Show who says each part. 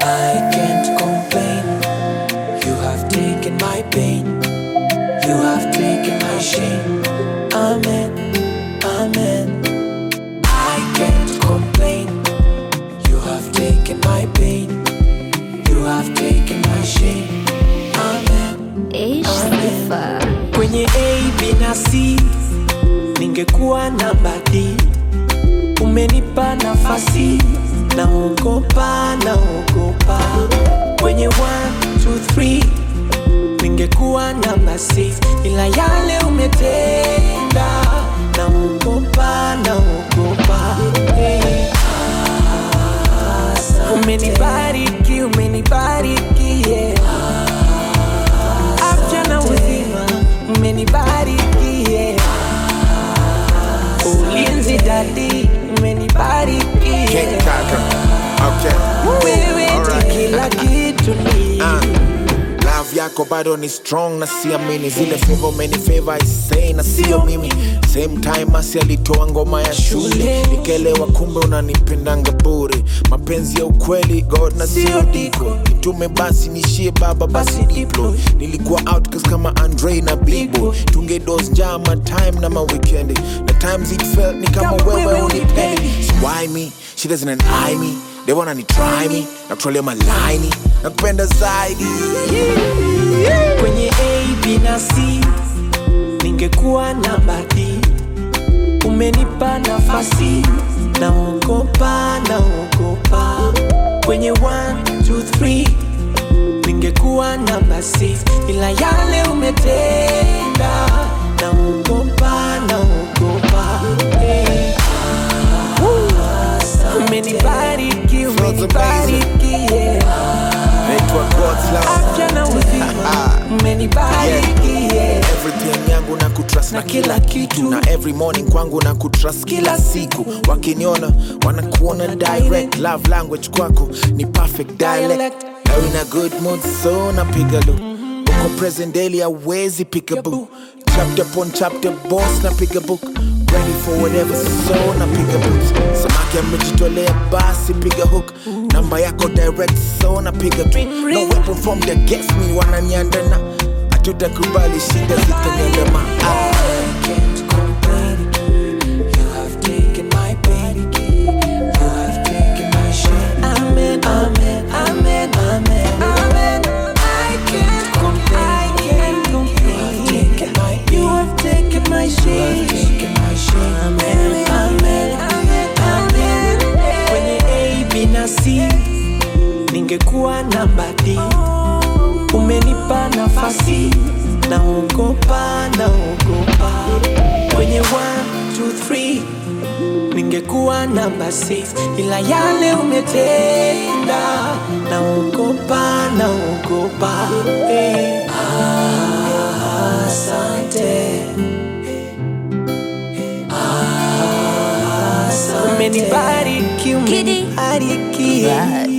Speaker 1: I can't complain. You have taken my pain. You have taken my shame. Amen, amen. I can't complain. You have taken my pain. You have taken my shame. Amen, amen. Kwenye A, B na C ningekuwa namba D. Umenipa nafasi, naogopa, naogopa. Kwenye 1, 2, 3 ningekuwa namba 6, ila yale umetenda, naogopa, naogopa. Hey. Umenibariki, umenibariki, yeah. Afya na uzima, umenibariki, yeah. Ulinzi dadi, umenibariki, yeah.
Speaker 2: Okay.
Speaker 1: Wewe ni kila kitu ni
Speaker 2: Love yako bado ni strong na siamini. Zile favor many favor I say na sio mimi. Same time asi alitoa ngoma ya shule, nikelewa kumbe unanipendanga bure. Mapenzi ya ukweli God na sio diko. Nitume basi nishie baba basi diplo. Nilikuwa outcast kama Andre na Big Boy. Tunge dose jama time na ma weekend. The times it felt ni kama wewe unipendi. So why me? She doesn't eye me. They wanna try me. Nakutrolea malaini. Nakupenda zaidi.
Speaker 1: Kwenye A, B na C ningekuwa namba D. Umenipa nafasi, naogopa, naogopa. Kwenye 1, 2, 3 ningekuwa namba 6, ila yale umetenda, naogopa, naogopa. Hey. Umenibariki, umenibariki, yeah. Afya na uzima, umenibariki, yeah.
Speaker 2: Everything yangu na kutrust na kila kitu. Na every morning kwangu na kutrust kila siku. Wakiniona, wanakuona direct. Love language kwako ni perfect dialect. Now in a good mood so napiga look. Uko present daily hawezi pick a book. Chapter upon chapter boss napiga book. Ready for whatever so napiga boots. Samaki amejitolea basi piga hook. Namba yako direct so napiga tu. No weapon from the against me wananiandana. Hatutakubali shida zitaniandama.
Speaker 1: I can't complain. You have taken my pain. You have taken my shame. Amen, amen, amen, amen, amen. I can't complain. I can't complain. You have taken my shame. Amen, amen, amen, amen. Kwenye A, B na C ningekuwa namba D. Umenipa nafasi, naogopa, naogopa. Kwenye 1, 2, 3 ningekuwa namba 6, ila yale umetenda, naogopa, naogopa. Hey. Asante. Umenibariki, umenibariki, yeah.